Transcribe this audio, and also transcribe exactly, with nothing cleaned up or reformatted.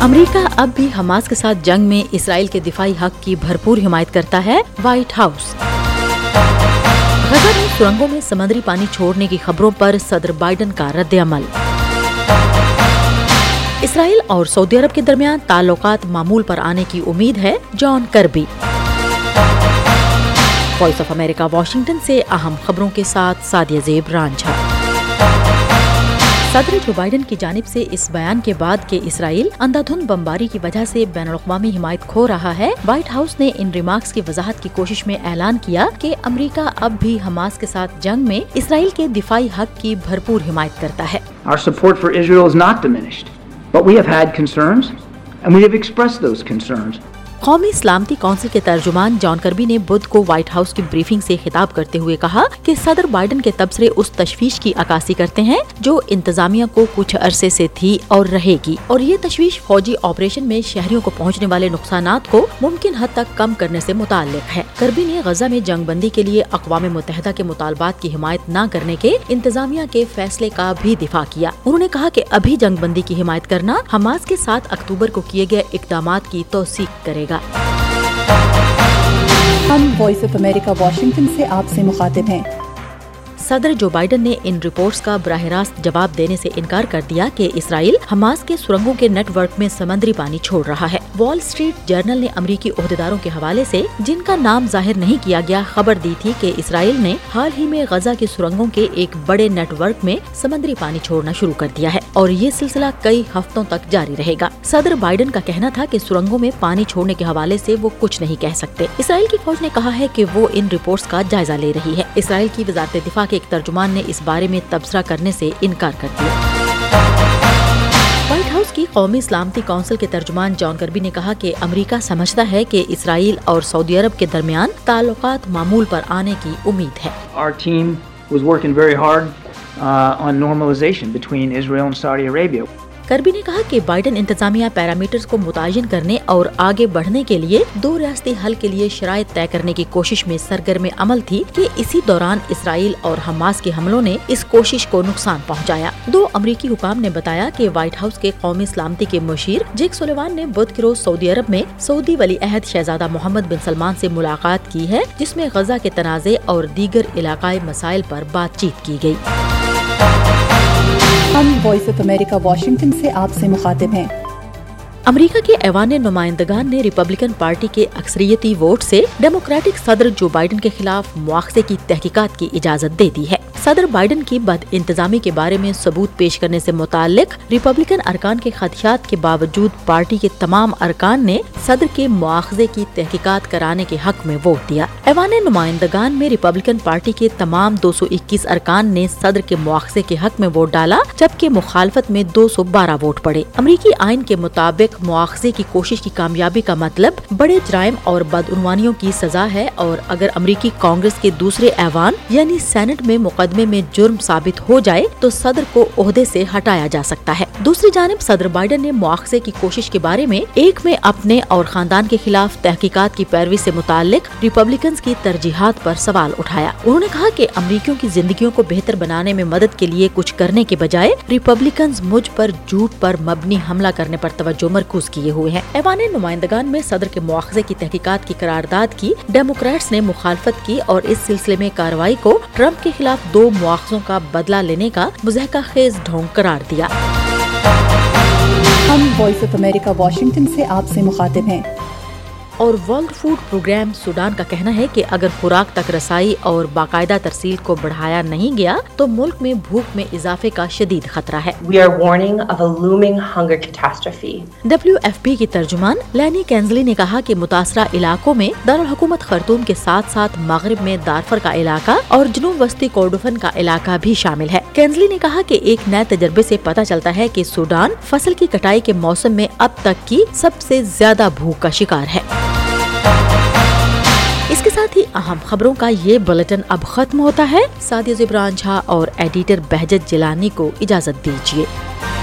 امریکہ اب بھی حماس کے ساتھ جنگ میں اسرائیل کے دفاعی حق کی بھرپور حمایت کرتا ہے، وائٹ ہاؤس۔ غزہ میں سرنگوں میں سمندری پانی چھوڑنے کی خبروں پر صدر بائیڈن کا رد عمل۔ اسرائیل اور سعودی عرب کے درمیان تعلقات معمول پر آنے کی امید ہے، John Kirby. Voice of America Washington سے اہم خبروں کے ساتھ سعدیہ زیب رانجھا۔ صدر جو بائیڈن کی جانب سے اس بیان کے بعد کہ اسرائیل اندھا دھند بمباری کی وجہ سے بین الاقوامی حمایت کھو رہا ہے، وائٹ ہاؤس نے ان ریمارکس کی وضاحت کی کوشش میں اعلان کیا کہ امریکہ اب بھی حماس کے ساتھ جنگ میں اسرائیل کے دفاعی حق کی بھرپور حمایت کرتا ہے۔ Our support for Israel is not diminished, but we have had concerns and we have expressed those concerns. قومی سلامتی کونسل کے ترجمان جان کربی نے بدھ کو وائٹ ہاؤس کی بریفنگ سے خطاب کرتے ہوئے کہا کہ صدر بائیڈن کے تبصرے اس تشویش کی عکاسی کرتے ہیں جو انتظامیہ کو کچھ عرصے سے تھی اور رہے گی، اور یہ تشویش فوجی آپریشن میں شہریوں کو پہنچنے والے نقصانات کو ممکن حد تک کم کرنے سے متعلق ہے۔ کربی نے غزہ میں جنگ بندی کے لیے اقوام متحدہ کے مطالبات کی حمایت نہ کرنے کے انتظامیہ کے فیصلے کا بھی دفاع کیا۔ انہوں نے کہا کہ ابھی جنگ بندی کی حمایت کرنا حماس کے ساتھ اکتوبر کو کیے گئے اقدامات کی توثیق کرے گا۔ ہم وائس آف امریکہ واشنگٹن سے آپ سے مخاطب ہیں۔ صدر جو بائیڈن نے ان رپورٹس کا براہ راست جواب دینے سے انکار کر دیا کہ اسرائیل حماس کے سرنگوں کے نیٹ ورک میں سمندری پانی چھوڑ رہا ہے۔ وال اسٹریٹ جرنل نے امریکی عہدیداروں کے حوالے سے جن کا نام ظاہر نہیں کیا گیا خبر دی تھی کہ اسرائیل نے حال ہی میں غزہ کے سرنگوں کے ایک بڑے نیٹ ورک میں سمندری پانی چھوڑنا شروع کر دیا ہے اور یہ سلسلہ کئی ہفتوں تک جاری رہے گا۔ صدر بائیڈن کا کہنا تھا کہ سرنگوں میں پانی چھوڑنے کے حوالے سے وہ کچھ نہیں کہہ سکتے۔ اسرائیل کی فوج نے کہا ہے کہ وہ ان رپورٹس کا جائزہ لے رہی ہے۔ اسرائیل کی وزارت دفاع کے ایک ترجمان نے اس بارے میں تبصرہ کرنے سے انکار کر دیا۔ وائٹ ہاؤس کی قومی سلامتی کونسل کے ترجمان جان کربی نے کہا کہ امریکہ سمجھتا ہے کہ اسرائیل اور سعودی عرب کے درمیان تعلقات معمول پر آنے کی امید ہے۔ Our team was working very hard uh, on normalization between Israel and Saudi Arabia. Karbi نے کہا کہ بائیڈن انتظامیہ پیرامیٹرز کو متعین کرنے اور آگے بڑھنے کے لیے دو ریاستی حل کے لیے شرائط طے کرنے کی کوشش میں سرگرم عمل تھی کہ اسی دوران اسرائیل اور حماس کے حملوں نے اس کوشش کو نقصان پہنچایا۔ دو امریکی حکام نے بتایا کہ وائٹ ہاؤس کے قومی سلامتی کے مشیر جیک سولیوان نے بدھ کے روز سعودی عرب میں سعودی ولی عہد شہزادہ محمد بن سلمان سے ملاقات کی ہے، جس میں غزہ کے تنازع اور دیگر علاقائی مسائل پر بات چیت کی گئی۔ ہم وائس آف امریکہ واشنگٹن سے آپ سے مخاطب ہیں۔ امریکہ کے ایوان نمائندگان نے ریپبلکن پارٹی کے اکثریتی ووٹ سے ڈیموکریٹک صدر جو بائیڈن کے خلاف مواخذے کی تحقیقات کی اجازت دے دی ہے۔ صدر بائیڈن کی بد انتظامی کے بارے میں ثبوت پیش کرنے سے متعلق ریپبلکن ارکان کے خدشات کے باوجود پارٹی کے تمام ارکان نے صدر کے مواخذے کی تحقیقات کرانے کے حق میں ووٹ دیا۔ ایوان نمائندگان میں ریپبلکن پارٹی کے تمام دو سو اکیس ارکان نے صدر کے مواخذے کے حق میں ووٹ ڈالا، جبکہ مخالفت میں دو سو بارہ ووٹ پڑے۔ امریکی آئین کے مطابق مواخذے کی کوشش کی کامیابی کا مطلب بڑے جرائم اور بدعنوانیوں کی سزا ہے، اور اگر امریکی کانگریس کے دوسرے ایوان یعنی سینٹ میں مقدمے میں جرم ثابت ہو جائے تو صدر کو عہدے سے ہٹایا جا سکتا ہے۔ دوسری جانب صدر بائیڈن نے مواخذے کی کوشش کے بارے میں ایک میں اپنے اور خاندان کے خلاف تحقیقات کی پیروی سے متعلق ریپبلکنز کی ترجیحات پر سوال اٹھایا۔ انہوں نے کہا کہ امریکیوں کی زندگیوں کو بہتر بنانے میں مدد کے لیے کچھ کرنے کے بجائے ریپبلکنز مجھ پر جھوٹ پر مبنی حملہ کرنے پر توجہ مرکوز کیے ہوئے ہیں۔ ایوان نمائندگان میں صدر کے مواخذے کی تحقیقات کی قرارداد کی ڈیموکریٹس نے مخالفت کی اور اس سلسلے میں کارروائی کو ٹرمپ کے خلاف دو مواخذوں کا بدلہ لینے کا مضحکہ خیز ڈھونگ قرار دیا۔ ہم وائس آف امریکہ واشنگٹن سے آپ سے مخاطب ہیں۔ اور ورلڈ فوڈ پروگرام سوڈان کا کہنا ہے کہ اگر خوراک تک رسائی اور باقاعدہ ترسیل کو بڑھایا نہیں گیا تو ملک میں بھوک میں اضافے کا شدید خطرہ ہے۔ We are warning of a looming hunger catastrophe. W F P کی ترجمان لینی کینزلی نے کہا کہ متاثرہ علاقوں میں دارالحکومت خرطوم کے ساتھ ساتھ مغرب میں دارفر کا علاقہ اور جنوب وسطی کوردفن کا علاقہ بھی شامل ہے۔ کینزلی نے کہا کہ ایک نئے تجربے سے پتہ چلتا ہے کہ سوڈان فصل کی کٹائی کے موسم میں اب تک کی سب سے زیادہ بھوک کا شکار ہے۔ اس کے ساتھ ہی اہم خبروں کا یہ بلیٹن اب ختم ہوتا ہے۔ سعدیہ زیب رانجھا اور ایڈیٹر بہجت جیلانی کو اجازت دیجیے۔